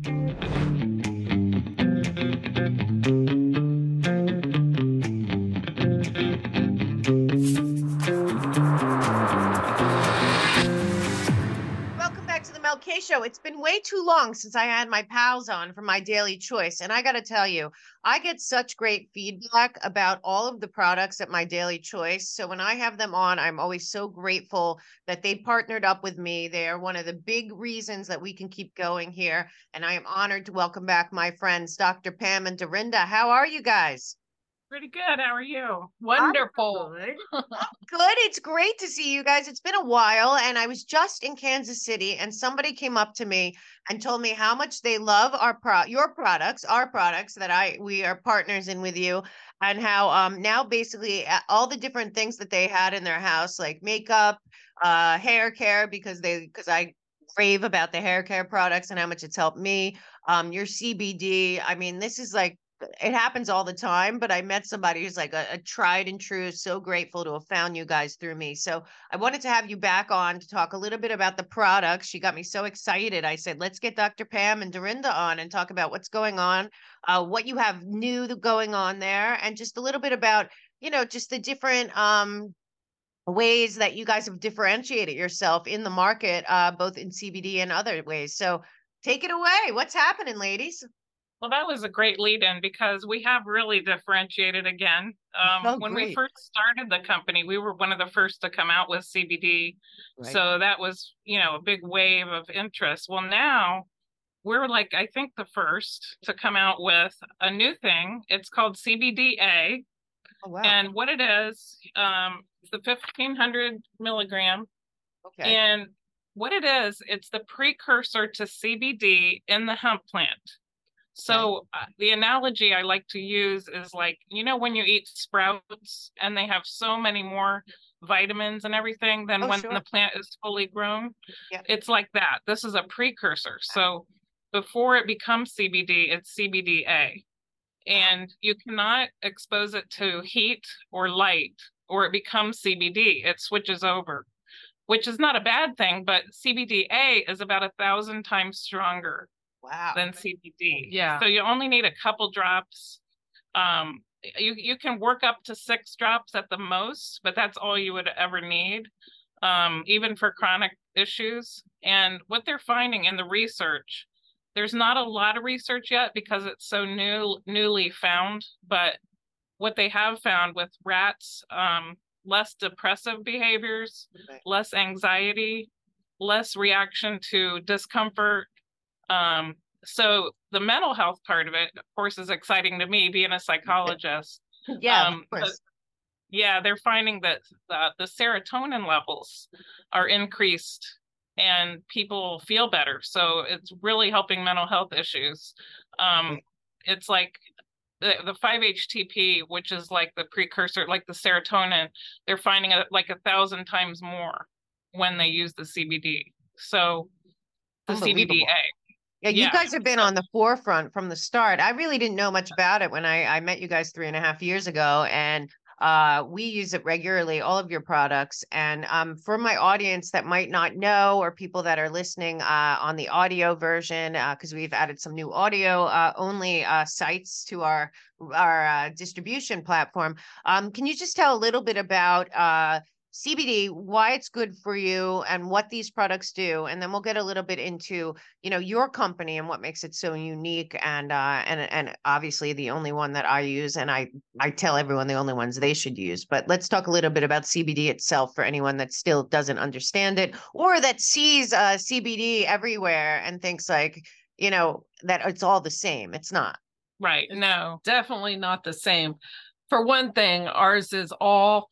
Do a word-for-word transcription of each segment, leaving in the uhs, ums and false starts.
Welcome back to the Mel K Show. It's been way too long since I had my pals on for my daily choice. And I got to tell you, I get such great feedback about all of the products at my daily choice. So when I have them on, I'm always so grateful that they partnered up with me. They are one of the big reasons that we can keep going here. And I am honored to welcome back my friends, Doctor Pam and Dorinda. How are you guys? Pretty good. How are you? Wonderful. Good. Good. It's great to see you guys. It's been a while, and I was just in Kansas City, and somebody came up to me and told me how much they love our pro your products, our products that I we are partners in with you, and how um now basically uh, all the different things that they had in their house, like makeup, uh, hair care, because they because I rave about the hair care products and how much it's helped me. Um, your C B D. I mean, this is like it happens all the time, but I met somebody who's like a, a tried and true, so grateful to have found you guys through me. So I wanted to have you back on to talk a little bit about the products. She got me so excited. I said, let's get Doctor Pam and Dorinda on and talk about what's going on, uh, what you have new going on there, and just a little bit about, you know, just the different um, ways that you guys have differentiated yourself in the market, uh, both in C B D and other ways. So take it away. What's happening, ladies? Well, that was a great lead-in because we have really differentiated again. Um, Oh, when we great. first started the company, we were one of the first to come out with C B D. Right. So that was, you know, a big wave of interest. Well, now we're like, I think the first to come out with a new thing. It's called C B D A. Oh, wow. And what it is, um, it's the fifteen hundred milligram. Okay. And what it is, it's the precursor to C B D in the hemp plant. So uh, the analogy I like to use is like, you know, when you eat sprouts and they have so many more vitamins and everything than Oh, when sure. the plant is fully grown. Yeah. It's like that. This is a precursor. So before it becomes C B D, it's C B D A. And you cannot expose it to heat or light or it becomes C B D. It switches over, which is not a bad thing, but C B D A is about a thousand times stronger Wow. than C B D. Yeah. So you only need a couple drops. Um, you, you can work up to six drops at the most, but that's all you would ever need, um, even for chronic issues. And what they're finding in the research, there's not a lot of research yet because it's so new, newly found, but what they have found with rats, um, less depressive behaviors, Right. less anxiety, less reaction to discomfort. Um, so the mental health part of it, of course, is exciting to me being a psychologist. Yeah, Um, of but course. yeah, they're finding that the, the serotonin levels are increased and people feel better. So it's really helping mental health issues. Um, it's like the, the five H T P, which is like the precursor, like the serotonin, they're finding it like a thousand times more when they use the C B D. So the C B D A. Yeah, you Yeah. guys have been on the forefront from the start. I really didn't know much about it when I, I met you guys three and a half years ago, and uh, we use it regularly, all of your products. And um, for my audience that might not know, or people that are listening uh, on the audio version, because uh, we've added some new audio uh, only uh, sites to our our uh, distribution platform. Um, can you just tell a little bit about uh, C B D, why it's good for you, and what these products do, and then we'll get a little bit into, you know, your company and what makes it so unique, and uh, and and obviously the only one that I use, and I I tell everyone the only ones they should use. But let's talk a little bit about C B D itself for anyone that still doesn't understand it, or that sees uh, C B D everywhere and thinks like, you know, that it's all the same. It's not. Right. No. Definitely not the same. For one thing, ours is all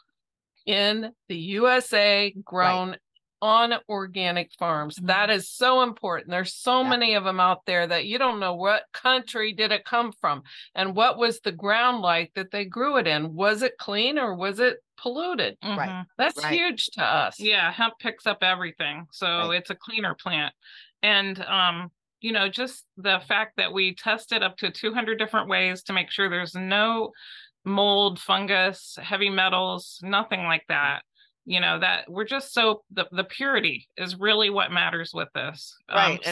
in the U S A, grown Right. on organic farms. That is so important. There's so Yeah. many of them out there that you don't know what country did it come from and what was the ground like that they grew it in. Was it clean or was it polluted? Right. Mhm. That's Right. huge to us. Yeah, hemp picks up everything. So Right. it's a cleaner plant. And um, you know, just the fact that we tested up to two hundred different ways to make sure there's no mold, fungus, heavy metals, nothing like that. You know, that we're just so the, the purity is really what matters with this. Right. Um, And some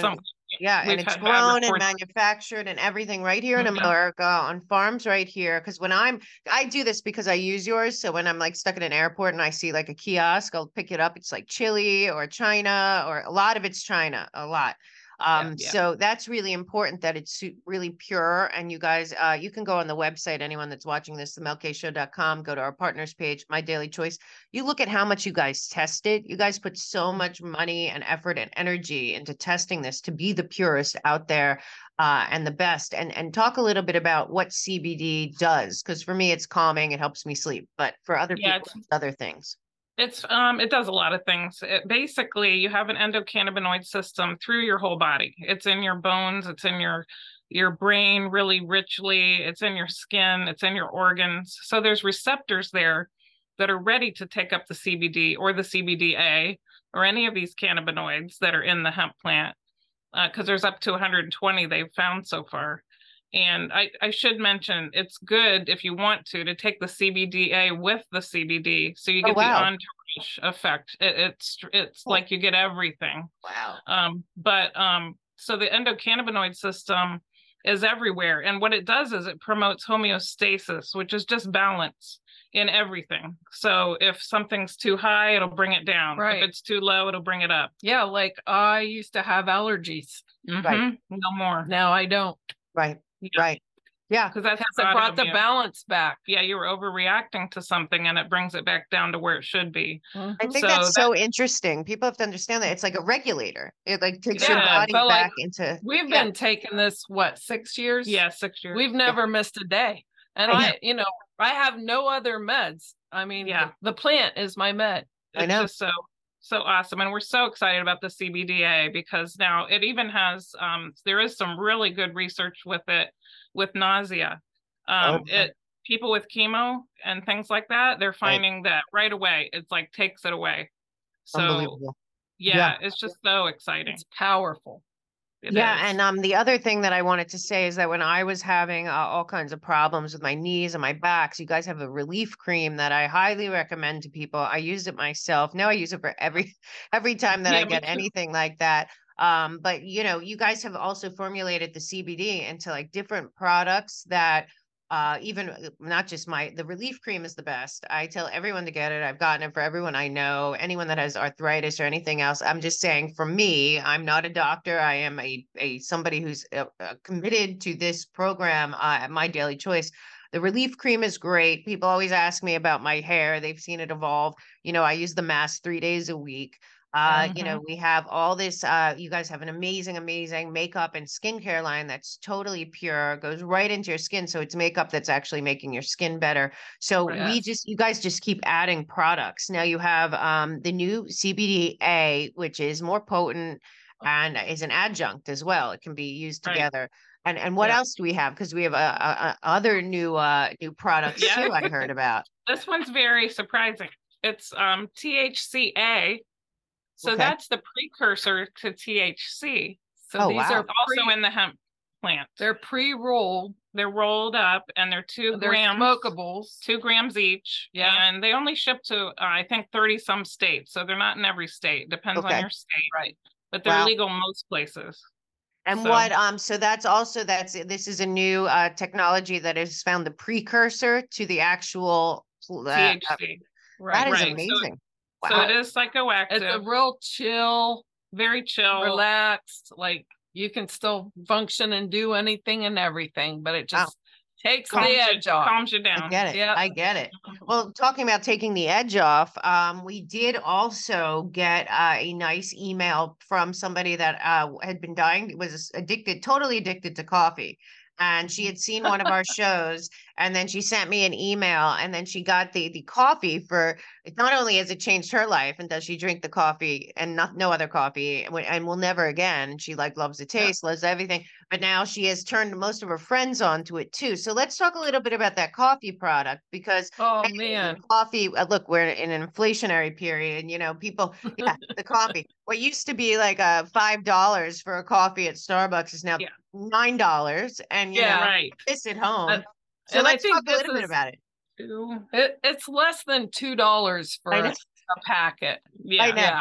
Yeah, We've and it's had bad grown and reports. manufactured and everything right here in Mhm. America on farms right here. Because when I'm, I do this because I use yours. So when I'm like stuck at an airport and I see like a kiosk, I'll pick it up. It's like Chile or China, or a lot of it's China, a lot. Um, yeah. so that's really important that it's su- really pure. And you guys, uh, you can go on the website, anyone that's watching this, the mel k show dot com, go to our partners page, My Daily Choice. You look at how much you guys tested. You guys put so much money and effort and energy into testing this to be the purest out there, uh, and the best. And and talk a little bit about what C B D does, because for me it's calming, it helps me sleep, but for other Yeah, people, it's it's other things. It's um it does a lot of things. It, basically, you have an endocannabinoid system through your whole body. It's in your bones, it's in your your brain really richly, it's in your skin, it's in your organs. So there's receptors there that are ready to take up the C B D or the C B D A or any of these cannabinoids that are in the hemp plant, because uh, there's up to one hundred twenty they've found so far. And I, I should mention, it's good if you want to, to take the C B D A with the C B D. So you Oh, get the wow. entourage effect. It, it's it's Cool. like you get everything. Wow. Um, but um, so the endocannabinoid system is everywhere. And what it does is it promotes homeostasis, which is just balance in everything. So if something's too high, it'll bring it down. Right. If it's too low, it'll bring it up. Yeah, like I used to have allergies. Mhm. Right. No more. Now I don't. Right. Yeah. Right. Yeah. Because that's Because it brought the autoimmune. balance back. Yeah, you were overreacting to something and it brings it back down to where it should be. Mhm. I think So that's that- so interesting. People have to understand that it's like a regulator. It like takes your Yeah, body but, like, back into. We've Yeah. been taking this, what, six years? Yeah, six years. We've never missed a day. And I I, know. you know, I have no other meds. I mean, Yeah. the, the plant is my med. I It's know. just so so awesome, and we're so excited about the C B D A because now it even has um there is some really good research with it with nausea. Um, Oh, yeah. it people with chemo and things like that, they're finding that right away. It's like takes it away. So Unbelievable. yeah, Yeah. it's just so exciting. It's powerful. It Yeah, is. and um, the other thing that I wanted to say is that when I was having uh, all kinds of problems with my knees and my backs, you guys have a relief cream that I highly recommend to people. I use it myself. Now I use it for every every time that Yeah, I me get too. anything like that. Um, but you know, you guys have also formulated the C B D into like different products that uh even uh, not just my the relief cream is the best. I tell everyone to get it. I've gotten it for everyone I know, anyone that has arthritis or anything else. I'm just saying, for me, I'm not a doctor. I am a a somebody who's uh, uh, committed to this program uh, at My Daily Choice. The relief cream is great. People always ask me about my hair. They've seen it evolve. You know, I use the mask three days a week. Uh, you know, we have all this, uh, you guys have an amazing, amazing makeup and skincare line that's totally pure, goes right into your skin. So it's makeup that's actually making your skin better. So Right. we Yes. just, you guys just keep adding products. Now you have um, the new C B D A, which is more potent and is an adjunct as well. It can be used Right. together. And and what Yeah. else do we have? Because we have uh, uh, other new uh, new products Yeah. too, I heard about. This one's very surprising. It's um T H C A. So Okay. that's the precursor to T H C. So Oh, these wow. are Also pre, in the hemp plant. they're pre-rolled. They're rolled up and they're two They're grams, smokables. two grams each. Yeah. And they only ship to, uh, I think, thirty some states. So they're not in every state. Depends Okay. on your state. Right. But they're Wow. legal most places. And So- what um so that's also that's this is a new uh technology that has found the precursor to the actual uh, T H C. that is right. So- amazing. So Wow. it is psychoactive. It's a real chill, very chill. relaxed, like you can still function and do anything and everything, but it Wow. just takes calms the you, edge off. calms you I down. get it. Yep. I get it. Well, talking about taking the edge off, um, we did also get uh, a nice email from somebody that uh, had been dying, was addicted, totally addicted to coffee. And she had seen one of our shows, and then she sent me an email, and then she got the the coffee for. Not only has it changed her life, and does she drink the coffee and not no other coffee, and, and will never again. She like loves the taste, loves everything, but now she has turned most of her friends onto it too. So let's talk a little bit about that coffee product, because Oh hey, man. coffee. Uh, look, we're in an inflationary period. You know, people. Yeah, the coffee. What used to be like a five dollars for a coffee at Starbucks is now Yeah. nine dollars, and you Yeah. know, Right. this at home. Uh, so and I let's think talk a this little bit is- about it. Two. It, it's less than two dollars for I a, know. a packet. Yeah. I know. Yeah.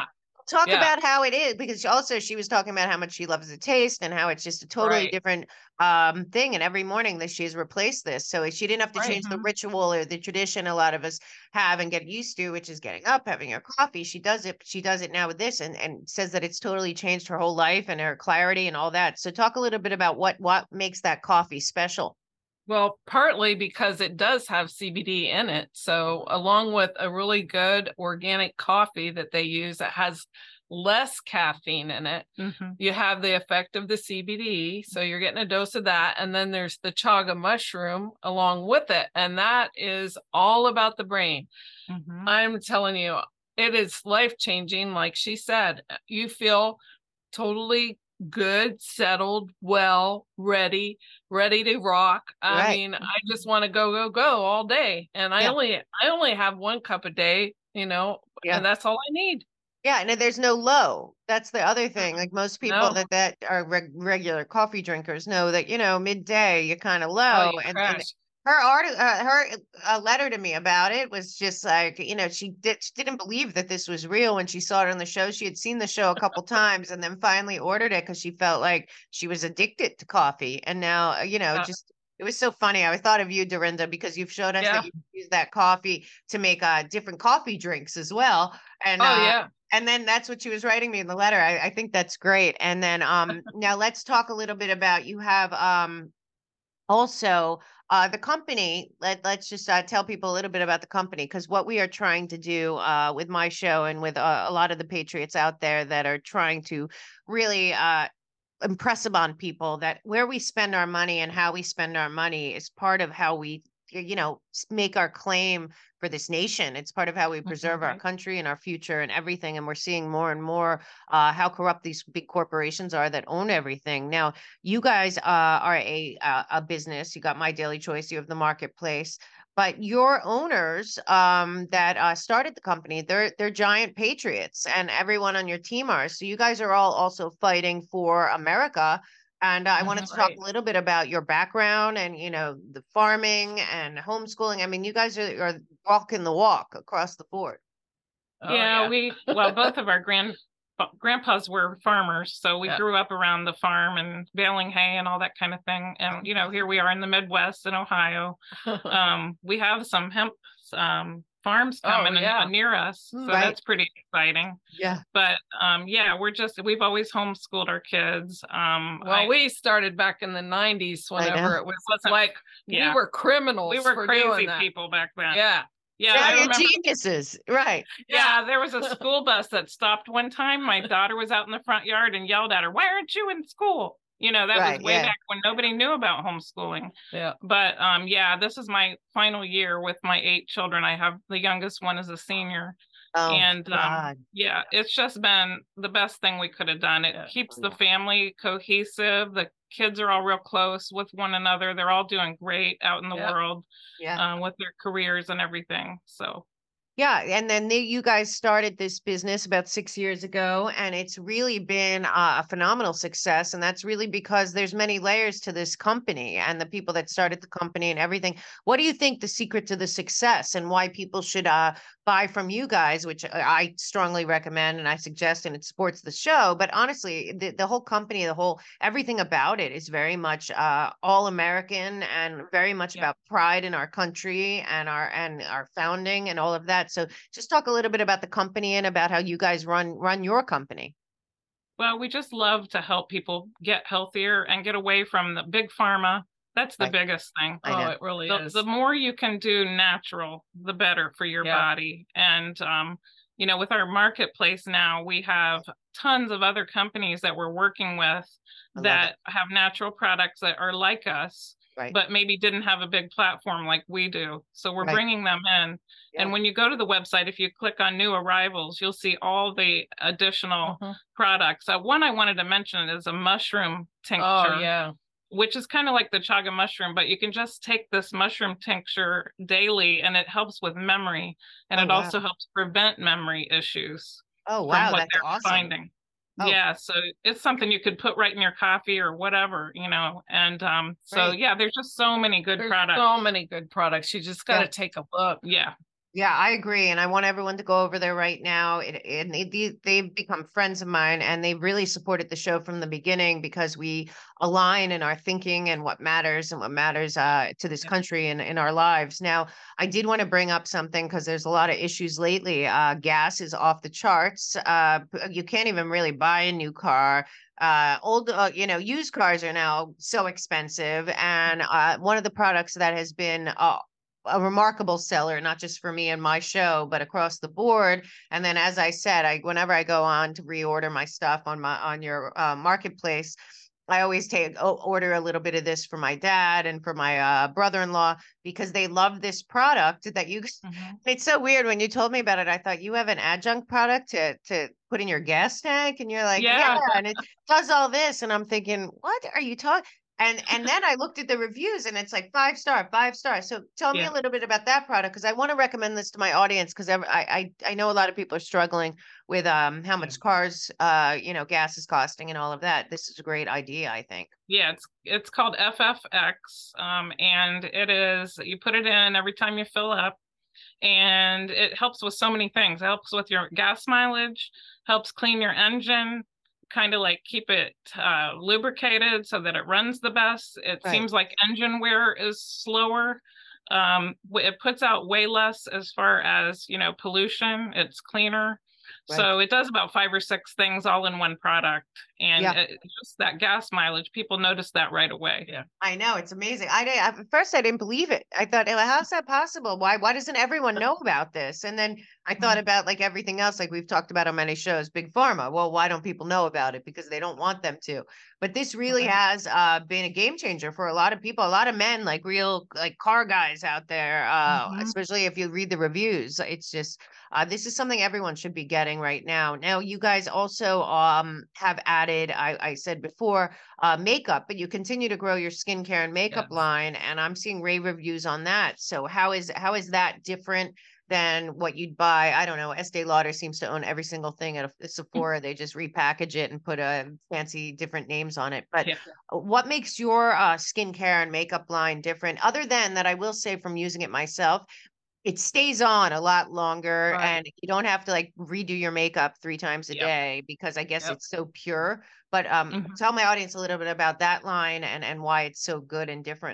talk Yeah. about how it is, because also she was talking about how much she loves the taste and how it's just a totally Right. different um thing. And every morning that she's replaced this, so she didn't have to Right. change the Mhm. ritual or the tradition a lot of us have and get used to, which is getting up, having her coffee. She does it, but she does it now with this, and and says that it's totally changed her whole life and her clarity and all that. So talk a little bit about what what makes that coffee special. Well, partly because it does have C B D in it. So, along with a really good organic coffee that they use that has less caffeine in it, Mhm. you have the effect of the C B D. So, you're getting a dose of that. And then there's the chaga mushroom along with it. And that is all about the brain. Mhm. I'm telling you, it is life changing. Like she said, you feel totally good, settled, well, ready, ready to rock. I Right. mean, I just want to go, go, go all day. And I Yeah. only, I only have one cup a day, you know, Yeah. and that's all I need. Yeah, and then there's no low. That's the other thing. Like most people No. that that are reg- regular coffee drinkers know that, you know, midday you're kind of Oh, low. you And and crash. her art, uh, her uh, letter to me about it was just like, you know, she did she didn't believe that this was real when she saw it on the show. She had seen the show a couple times and then finally ordered it because she felt like she was addicted to coffee. And now, uh, you know, Uh, just it was so funny. I thought of you, Dorinda, because you've showed us yeah. that you use that coffee to make uh different coffee drinks as well. And Oh, uh yeah. and then that's what she was writing me in the letter. I, I think that's great. And then um now let's talk a little bit about, you have um also uh the company. Let, let's just uh, tell people a little bit about the company, because what we are trying to do uh with my show and with uh, a lot of the patriots out there that are trying to really uh impress upon people that where we spend our money and how we spend our money is part of how we, you know, s- make our claim for this nation. It's part of how we preserve our Right. country and our future and everything. And we're seeing more and more uh, how corrupt these big corporations are that own everything. Now, you guys uh, are a a a business. You got My Daily Choice. You have the marketplace. But your owners um, that uh, started the company, they're they're giant patriots, and everyone on your team are. So you guys are all also fighting for America. And uh, I wanted Mhm. to talk Right. a little bit about your background and, you know, the farming and homeschooling. I mean, you guys are, are walking the walk across the board. Oh, Yeah, yeah. we well, both of our grand grandpas were farmers, so we Yeah. grew up around the farm and baling hay and all that kind of thing. And you know, here we are in the Midwest in Ohio. Um, we have some hemp um, farms Oh, coming in, uh, yeah. near us, so Right. that's pretty exciting. Yeah. But um, yeah, we're just we've always homeschooled our kids. Um, Well, I, we started back in the nineties I know. whenever it was Wasn't- like yeah, we were criminals we were for doing crazy that. people back then. Yeah. Yeah, Now I you're remember. geniuses. Right. Yeah, there was a school bus that stopped one time. My daughter was out in the front yard and yelled at her, "Why aren't you in school?" You know, that Right, was way yeah. back when nobody knew about homeschooling. Yeah. But um, yeah, this is my final year with my eight children. I have the youngest one is a senior. Oh, And my um, God. yeah, it's just been the best thing we could have done. It Yeah. keeps Oh, the yeah. family cohesive. The kids are all real close with one another. They're all doing great out in the Yeah. world Yeah. uh, with their careers and everything. So Yeah, and then they, you guys started this business about six years ago, and it's really been uh, a phenomenal success. And that's really because there's many layers to this company and the people that started the company and everything. What do you think the secret to the success and why people should uh, buy from you guys, which I strongly recommend and I suggest, and it supports the show. But honestly, the, the whole company, the whole everything about it is very much uh, all American and very much Yeah. about pride in our country and our and our founding and all of that. So just talk a little bit about the company and about how you guys run run your company. Well, we just love to help people get healthier and get away from the big pharma. That's the Right. biggest thing. I Oh, know. it really The, is. the more you can do natural, the better for your Yeah. body. And, um, you know, with our marketplace now, we have tons of other companies that we're working with I love that it. have natural products that are like us, Right. but maybe didn't have a big platform like we do. So we're Right. bringing them in. Yeah. And when you go to the website, if you click on new arrivals, you'll see all the additional Mhm. products. Uh, one I wanted to mention is a mushroom tincture, Oh, yeah. which is kind of like the chaga mushroom, but you can just take this mushroom tincture daily and it helps with memory. And Oh, it wow. also helps prevent memory issues Oh, from wow. what That's they're awesome. finding. Oh. Yeah, so it's something you could put right in your coffee or whatever, you know. And um, so Right. yeah, there's just so many good There's products. so many good products. You just got to Yeah. take a look. Yeah. Yeah, I agree. And I want everyone to go over there right now. It, and they, they, they've become friends of mine, and they really supported the show from the beginning because we align in our thinking and what matters and what matters uh, to this Yeah. country and in our lives. Now, I did want to bring up something because there's a lot of issues lately. Uh, gas is off the charts. Uh, you can't even really buy a new car. Uh, old, uh, you know, used cars are now so expensive. And uh, one of the products that has been uh, a remarkable seller, not just for me and my show, but across the board. And then, as I said, I whenever I go on to reorder my stuff on my on your uh, marketplace, I always take oh, order a little bit of this for my dad and for my uh, brother-in-law because they love this product that you. Mhm. It's so weird when you told me about it. I thought you have an adjunct product to to put in your gas tank, and you're like, yeah, Yeah. and it does all this, and I'm thinking, what are you talking? And and then I looked at the reviews and it's like five star, five star. So tell me Yeah. a little bit about that product because I want to recommend this to my audience because I, I I know a lot of people are struggling with um how much cars uh you know gas is costing and all of that. This is a great idea, I think. Yeah, it's it's called F F X, um, and it is you put it in every time you fill up, and it helps with so many things. It helps with your gas mileage, helps clean your engine, kind of like keep it uh, lubricated so that it runs the best. It Right. seems like engine wear is slower. Um, it puts out way less as far as, you know, pollution. It's cleaner. Right. So it does about five or six things all in one product. And Yeah. it, just that gas mileage, people notice that right away. Yeah. I know, it's amazing. I did at first I didn't believe it. I thought, "Oh, how's that possible? Why why doesn't everyone know about this?" And then I thought Mhm. about like everything else, like we've talked about on many shows, big pharma. Well, why don't people know about it? Because they don't want them to. But this really Right. has uh, been a game changer for a lot of people, a lot of men, like real like car guys out there. Uh, Mhm. especially if you read the reviews, it's just uh, this is something everyone should be getting right now. Now, you guys also um, have added, I, I said before, uh, makeup, but you continue to grow your skincare and makeup Yes. line, and I'm seeing rave reviews on that. So how is how is that different than what you'd buy? I don't know. Estee Lauder seems to own every single thing at a, Sephora. They just repackage it and put a fancy different names on it. But Yeah. what makes your uh, skincare and makeup line different? Other than that, I will say from using it myself, it stays on a lot longer Right. and you don't have to like redo your makeup three times a Yep. day because I guess Yep. it's so pure. But um, Mhm. tell my audience a little bit about that line and and why it's so good and different.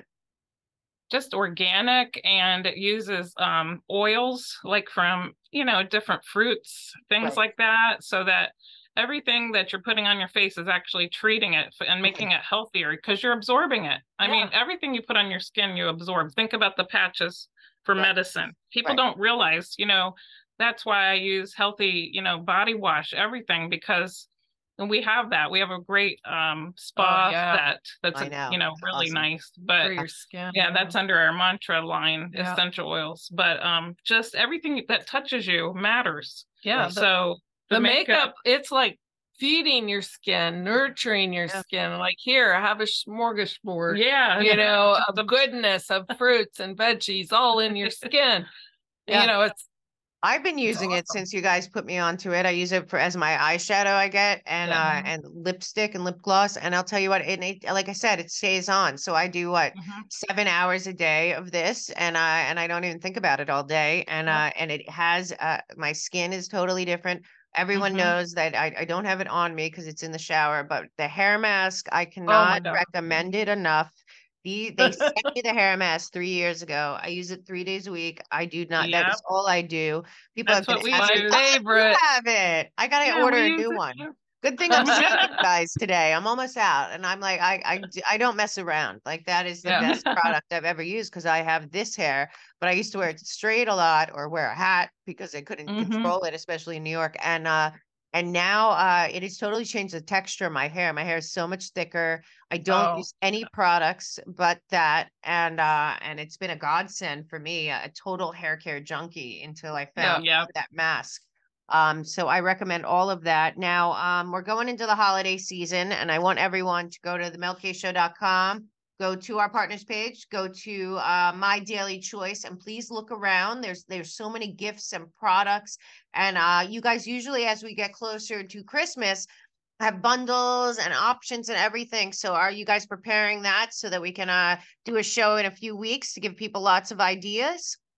Just organic, and it uses um, oils like from, you know, different fruits, things Right. like that, so that everything that you're putting on your face is actually treating it f- and making it healthier because you're absorbing it. I mean, everything you put on your skin, you absorb. Think about the patches for Right. medicine. People Right. don't realize, you know, that's why I use healthy, you know, body wash, everything, because and we have that. We have a great um spa yeah. that that's I a, know. you know, It's really awesome. nice. For But your skin. yeah, that's under our mantra line, Yeah. essential oils. But um just everything that touches you matters. Yeah. Right. The, So the the makeup, makeup, it's like feeding your skin, nurturing your Yeah. skin. Like here, I have a smorgasbord, yeah, you know, just of the- goodness, of fruits and veggies all in your skin. Yeah. You know, it's I've been using it awesome. since you guys put me onto it. I use it for as my eyeshadow I get and Yeah. uh and lipstick and lip gloss. And I'll tell you what, it, it like I said, it stays on. So I do what Mhm. seven hours a day of this and I and I don't even think about it all day. And Yep. uh and it has uh my skin is totally different. Everyone Mhm. knows that I, I don't have it on me because it's in the shower, but the hair mask, I Oh my cannot God. recommend it enough. The, they sent me the hair mask three years ago. I use it three days a week. I do not, that Yep. is all I do. People have That's been what we asking, use. "Oh, you Favorite. have it. I gotta Yeah, order we a use new it one." too. Good thing I'm seeing you guys today. I'm almost out, and I'm like, I, I, d- I don't mess around. Like that is the Yeah. best product I've ever used because I have this hair, but I used to wear it straight a lot or wear a hat because I couldn't Mhm. control it, especially in New York. And uh, and now uh, it has totally changed the texture of my hair. My hair is so much thicker. I don't Oh, use any products but that, and uh, and it's been a godsend for me, a total hair care junkie until I yeah. found Yep. that mask. Um, so I recommend all of that. Now, um, we're going into the holiday season, and I want everyone to go to the mel k show dot com, go to our partners page, go to uh, My Daily Choice, and please look around. There's there's so many gifts and products, and uh, you guys usually, as we get closer to Christmas, have bundles and options and everything. So are you guys preparing that so that we can uh, do a show in a few weeks to give people lots of ideas?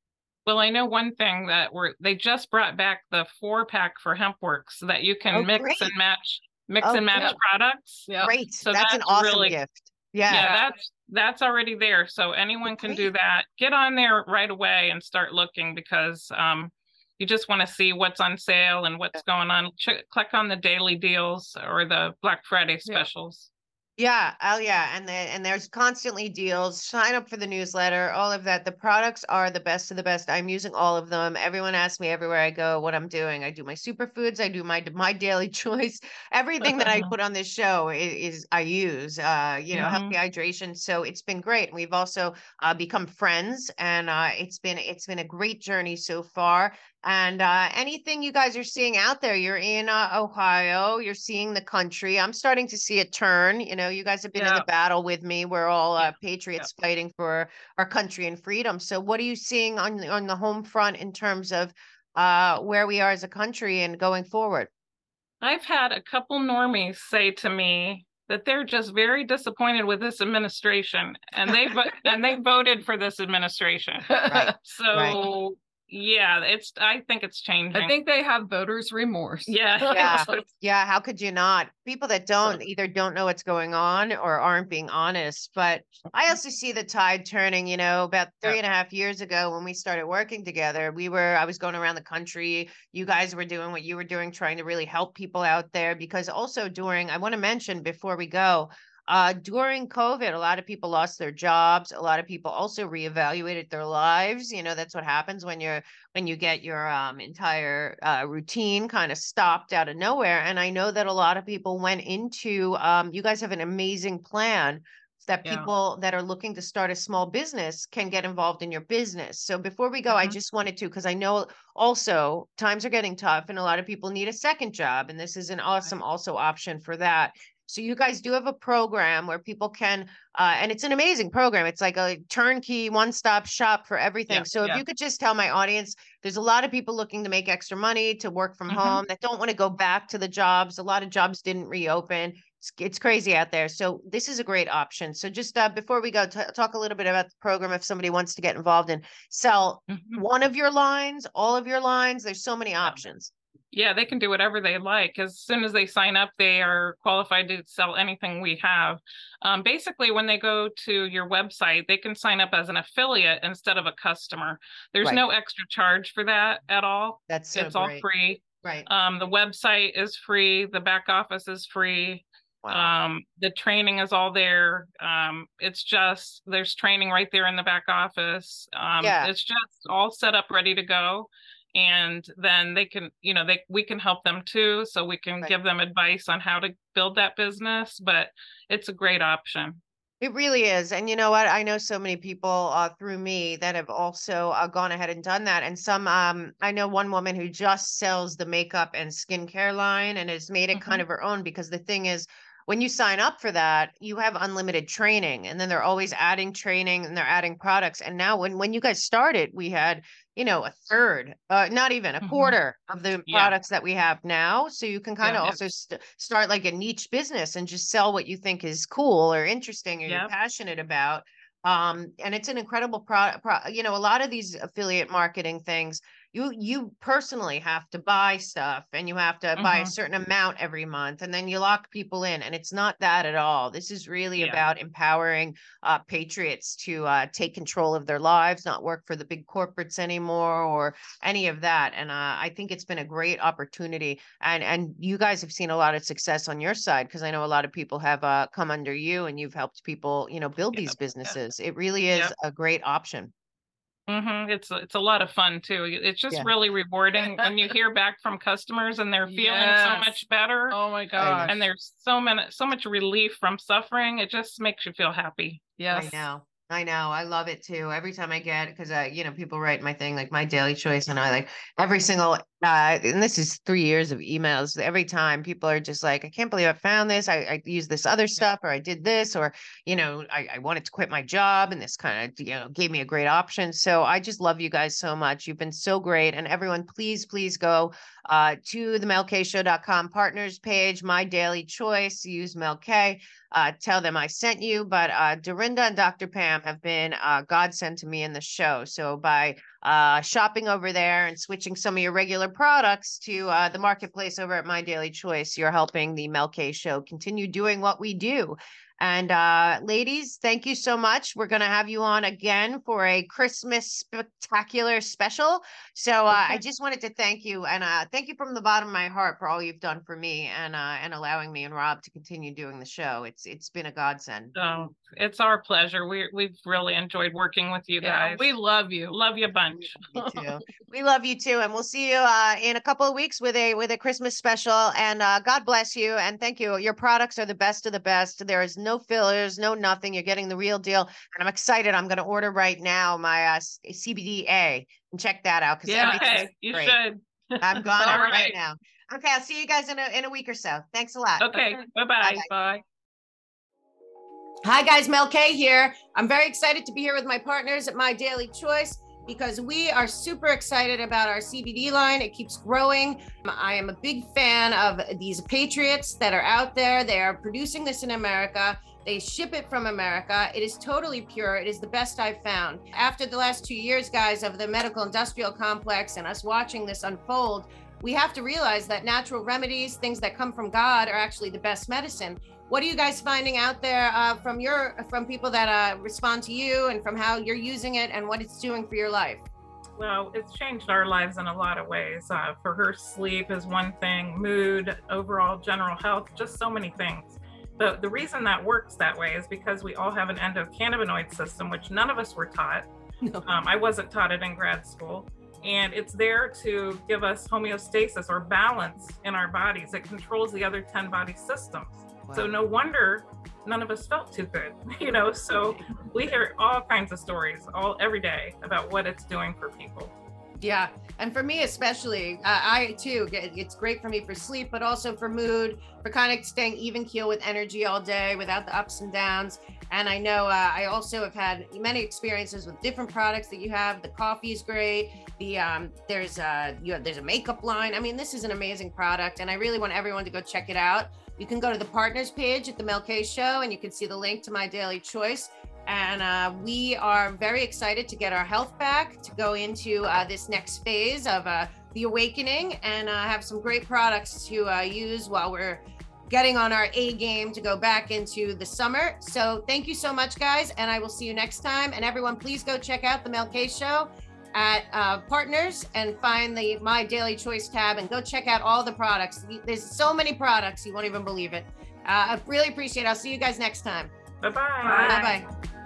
Well, I know one thing that we're they just brought back the four pack for HempWorks so that you can Oh, mix great. and match mix Oh, and match great. products. Yeah. Great. So That's an that's awesome really gift. yeah, Yeah. that's that's already there. So anyone can do Great. that. Get on there right away and start looking because um you just want to see what's on sale and what's going on. Ch- click on the daily deals or the Black Friday specials. Yeah, oh yeah, and the, and there's constantly deals. Sign up for the newsletter, all of that. The products are the best of the best. I'm using all of them. Everyone asks me everywhere I go what I'm doing. I do my superfoods. I do my my daily choice. Everything that I put on this show is, is I use. Uh, you know, Mhm. healthy hydration. So it's been great. We've also uh, become friends, and uh, it's been it's been a great journey so far. And uh, anything you guys are seeing out there, you're in uh, Ohio, you're seeing the country. I'm starting to see a turn. You know, you guys have been in Yeah. the battle with me. We're all uh, Yeah. patriots fighting for our country and freedom. So, what are you seeing on the- on the home front in terms of uh, where we are as a country and going forward? I've had a couple normies say to me that they're just very disappointed with this administration and they vo- and they voted for this administration. Right. So Right. yeah, it's I think it's changing. I think they have voters remorse. yeah. Yeah. Yeah, how could you not? People that don't either don't know what's going on or aren't being honest. But I also see the tide turning, you know, about three Yep. and a half years ago when we started working together, we were, I was going around the country. You guys were doing what you were doing, trying to really help people out there. Because also during, I want to mention before we go, uh, during COVID, a lot of people lost their jobs. A lot of people also reevaluated their lives. You know, that's what happens when you're when you get your um, entire uh, routine kind of stopped out of nowhere. And I know that a lot of people went into, um, you guys have an amazing plan that Yeah. people that are looking to start a small business can get involved in your business. So before we go, I Mhm. just wanted to, because I know also times are getting tough and a lot of people need a second job. And this is an awesome also option for that. So you guys do have a program where people can uh, and it's an amazing program. It's like a turnkey, one-stop shop for everything. Yeah, So if yeah. you could just tell my audience, there's a lot of people looking to make extra money, to work from Mhm. home, that don't want to go back to the jobs. A lot of jobs didn't reopen. It's, it's crazy out there. So this is a great option. So just uh, before we go, t- talk a little bit about the program if somebody wants to get involved and sell Mhm. one of your lines, all of your lines. There's so many options. Yeah, they can do whatever they like. As soon as they sign up, they are qualified to sell anything we have. Um, basically, when they go to your website, they can sign up as an affiliate instead of a customer. There's Right. no extra charge for that at all. That's so It's all great. free. Right. Um, the website is free. The back office is free. Wow. Um, the training is all there. Um, it's just, there's training right there in the back office. Um, Yeah. it's just all set up, ready to go. And then they can, you know, they we can help them too. So we can Right. give them advice on how to build that business, but it's a great option. It really is. And you know what? I know so many people uh, through me that have also uh, gone ahead and done that. And some, um, I know one woman who just sells the makeup and skincare line and has made it kind Mhm. of her own, because the thing is, when you sign up for that, you have unlimited training, and then they're always adding training and they're adding products. And now when, when you guys started, we had, you know, a third, uh, not even a Mhm. quarter of the Yeah. products that we have now. So you can kind of Yeah. also st- start like a niche business and just sell what you think is cool or interesting or you're Yep. passionate about. Um, and it's an incredible pro, pro, you know, a lot of these affiliate marketing things, you you personally have to buy stuff and you have to buy a Mhm. certain amount every month, and then you lock people in, and it's not that at all. This is really Yeah. about empowering uh, patriots to uh, take control of their lives, not work for the big corporates anymore or any of that. And uh, I think it's been a great opportunity, and and you guys have seen a lot of success on your side, because I know a lot of people have uh, come under you and you've helped people, you know, build Yep. these Yep. businesses. It really is Yep. a great option. Mhm. It's it's a lot of fun too. It's just Yeah. really rewarding when you hear back from customers and they're feeling so Yes. much better. Oh my I know. gosh. And there's so many, so much relief from suffering. It just makes you feel happy. Yes. I know. I know. I love it too. Every time I get, because uh, you know, people write my thing like my daily choice, and I like every single Uh, and this is three years of emails. Every time people are just like, I can't believe I found this. I, I used this other stuff, or I did this, or, you know, I, I wanted to quit my job and this kind of, you know, gave me a great option. So I just love you guys so much. You've been so great. And everyone, please, please go uh, to the mel k show dot com partners page, My Daily Choice, use Mel K. Uh, tell them I sent you, but uh, Dorinda and Doctor Pam have been uh, godsend to me in the show. So by uh, shopping over there and switching some of your regular products to uh, the marketplace over at My Daily Choice, you're helping the Mel K Show continue doing what we do. And uh, ladies, thank you so much. We're going to have you on again for a Christmas spectacular special. So uh, Okay. I just wanted to thank you, and uh, thank you from the bottom of my heart for all you've done for me, and uh, and allowing me and Rob to continue doing the show. It's it's been a godsend. So it's our pleasure. We we've really enjoyed working with you Yeah, guys. we love you. Love you a bunch. Me too. We love you too, and we'll see you uh, in a couple of weeks with a with a Christmas special. And uh, God bless you, and thank you. Your products are the best of the best. There is no fillers, no nothing. You're getting the real deal, and I'm excited. I'm going to order right now my uh, C B D A and check that out because Yeah, everything's Okay, you great. should. I'm going All right. right. now. Okay, I'll see you guys in a in a week or so. Thanks a lot. Okay, bye-bye. Bye-bye. Bye. Hi guys, Mel K here. I'm very excited to be here with my partners at My Daily Choice because we are super excited about our C B D line. It keeps growing. I am a big fan of these patriots that are out there. They are producing this in America. They ship it from America. It is totally pure. It is the best I've found. After the last two years, guys, of the medical industrial complex and us watching this unfold, we have to realize that natural remedies, things that come from God, are actually the best medicine. What are you guys finding out there uh, from your from people that uh, respond to you, and from how you're using it and what it's doing for your life? Well, it's changed our lives in a lot of ways. Uh, for her, sleep is one thing, mood, overall general health, just so many things. But the reason that works that way is because we all have an endocannabinoid system, which none of us were taught. No. Um, I wasn't taught it in grad school. And it's there to give us homeostasis or balance in our bodies. It controls the other ten body systems. Wow. So no wonder none of us felt too good, you know? So we hear all kinds of stories all every day about what it's doing for people. Yeah. And for me, especially, uh, I too, get- it's great for me for sleep, but also for mood, for kind of staying even keel with energy all day without the ups and downs. And I know uh, I also have had many experiences with different products that you have. The coffee is great. The um, there's uh, you have there's a makeup line. I mean, this is an amazing product, and I really want everyone to go check it out. You can go to the partners page at the Mel K Show, and you can see the link to My Daily Choice. And uh, we are very excited to get our health back, to go into uh, this next phase of uh, the awakening, and uh, have some great products to uh, use while we're getting on our A game to go back into the summer. So thank you so much, guys, and I will see you next time. And everyone, please go check out the Mel K Show at uh, Partners and find the My Daily Choice tab and go check out all the products. There's so many products, you won't even believe it. Uh, I really appreciate it. I'll see you guys next time. Bye-bye. Bye-bye.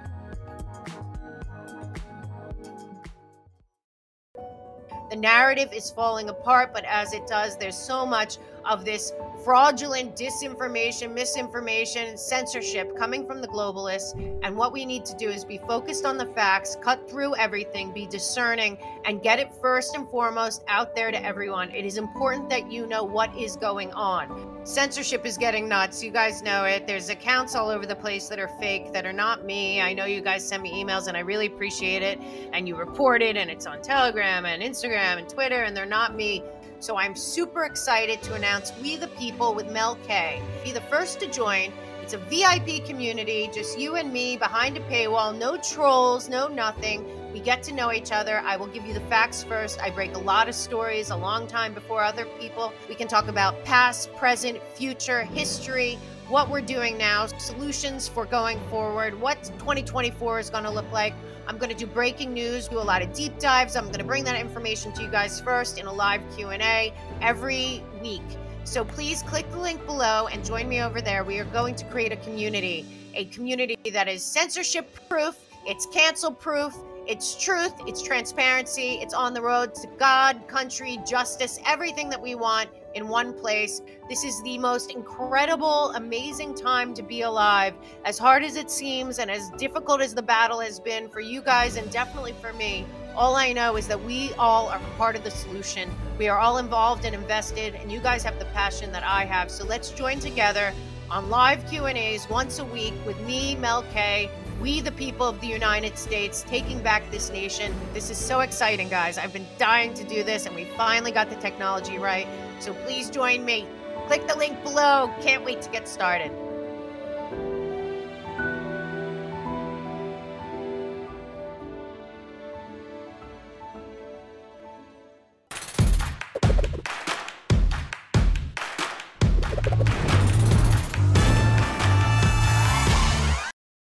The narrative is falling apart, but as it does, there's so much of this fraudulent disinformation, misinformation, censorship coming from the globalists. And what we need to do is be focused on the facts, cut through everything, be discerning, and get it first and foremost out there to everyone. It is important that you know what is going on. Censorship is getting nuts. You guys know it. There's accounts all over the place that are fake, that are not me. I know you guys send me emails and I really appreciate it. And you report it, and it's on Telegram and Instagram and Twitter, and they're not me. So I'm super excited to announce We the People with Mel K. Be the first to join. It's a V I P community, just you and me behind a paywall, no trolls, no nothing. We get to know each other. I will give you the facts first. I break a lot of stories a long time before other people. We can talk about past, present, future, history, what we're doing now, solutions for going forward, what twenty twenty-four is going to look like. I'm going to do breaking news, do a lot of deep dives. I'm going to bring that information to you guys first in a live Q and A every week. So please click the link below and join me over there. We are going to create a community, a community that is censorship proof, it's cancel proof, it's truth, it's transparency, it's on the road to God, country, justice, everything that we want in one place. This is the most incredible, amazing time to be alive. As hard as it seems and as difficult as the battle has been for you guys and definitely for me, All I know is that we all are part of the solution. We are all involved and invested, and you guys have the passion that I have. So let's join together on live Q and A's once a week with me, Mel K, we the people of the United States, taking back this nation. This is so exciting, guys. I've been dying to do this, and we finally got the technology right. So please join me. Click the link below. Can't wait to get started.